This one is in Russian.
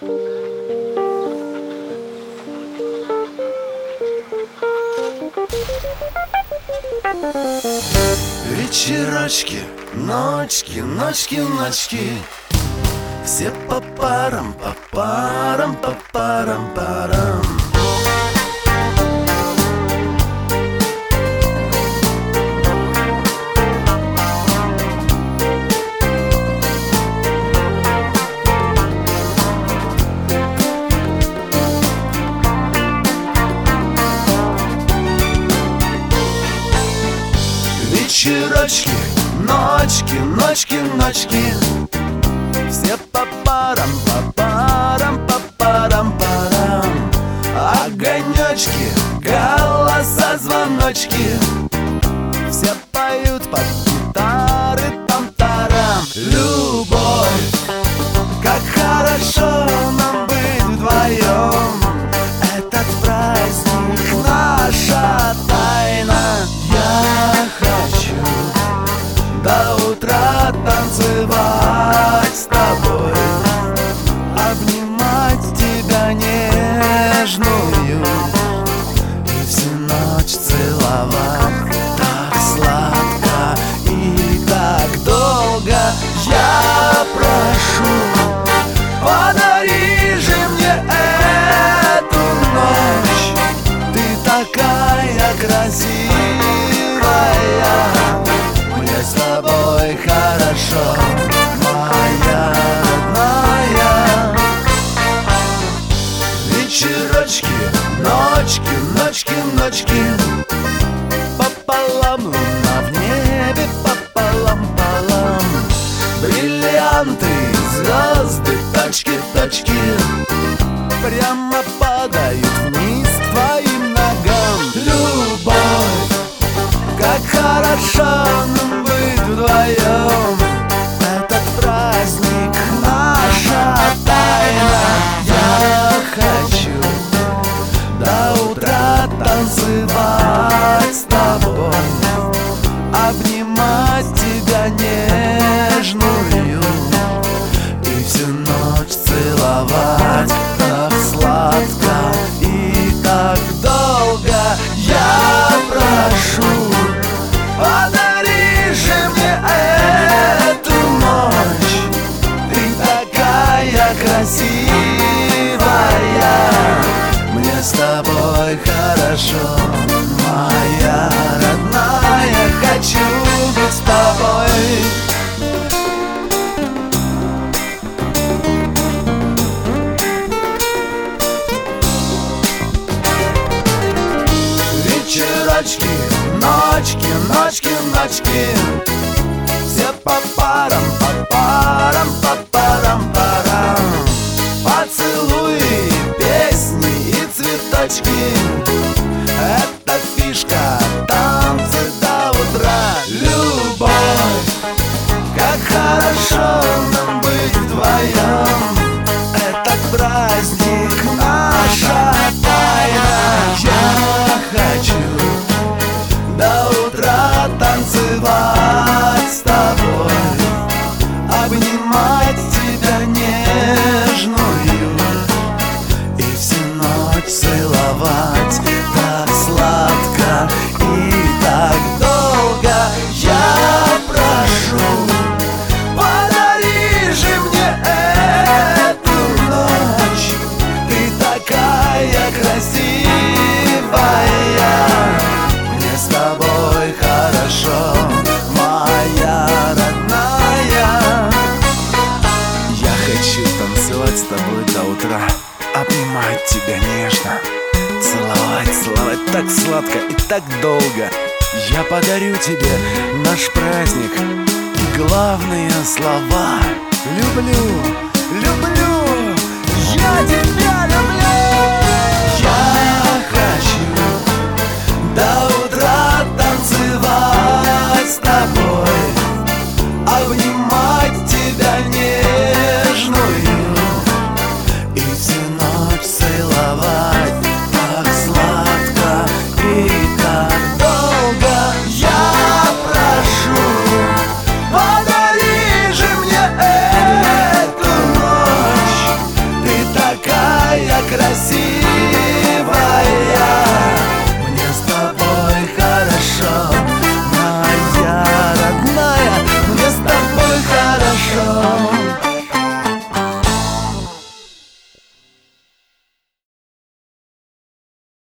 Вечерочки, ночки, ночки, ночки, все по парам, по парам, по парам, парам. Вечерочки, ночки, ночки, ночки, все по парам, по парам, по парам, парам. Огонечки, голоса, звоночки, все поют под гитары, там-тарам. Любовь, как хорошо нам быть вдвоем. Этот праздник наша тайна. Я хочу до утра танцевать с тобой, обнимать тебя нежную и всю ночь целовать так сладко и так долго. Я прошу, подари же мне эту ночь. Ты такая красивая, мне с тобой хорошо, моя родная. Вечерочки, ночки, ночки, ночки, пополам луна в небе, пополам, полам. Бриллианты, звезды, точки, точки прямо падают вниз к твоим ногам. Любовь, как хорошо нам быть вдвоем. Этот праздник наша тайна. Я хочу до утра танцевать с тобой, обнимать тебя нежную и всю ночь целовать так сладко и так долго. Я прошу, подари же мне эту ночь. Ты такая красивая, мне с тобой хорошо, моя родная. Хочу быть с тобой. Вечерочки, ночки, ночки, ночки, все по парам, по парам, по парам, парам. Поцелуи, песни и цветочки, это фишка, танцы до утра. Любовь, как хорошо нам быть вдвоем. Этот праздник наша тайна. Я хочу до утра танцевать с тобой, обнимать тебя нежную и всю ночь целовать так сладко и так долго. Я прошу, подари же мне эту ночь. Ты такая красивая, мне с тобой хорошо, моя родная. Я хочу танцевать с тобой до утра, обнимать тебя нежно, целовать, целовать так сладко и так долго. Я подарю тебе наш праздник и главные слова: люблю,